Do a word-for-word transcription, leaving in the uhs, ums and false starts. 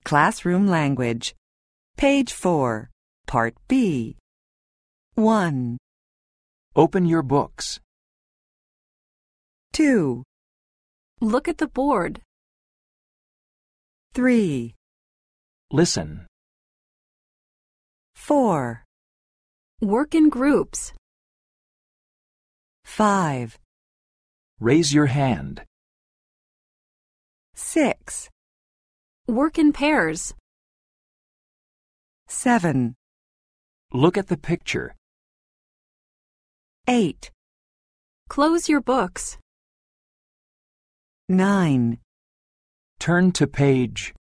Classroom Language. Page four, Part B. one, Open your books. two, Look at the board. three, Listen. four, Work in groups. five, Raise your hand. six, Work in pairs. seven, Look at the picture. eight, Close your books. nine, Turn to page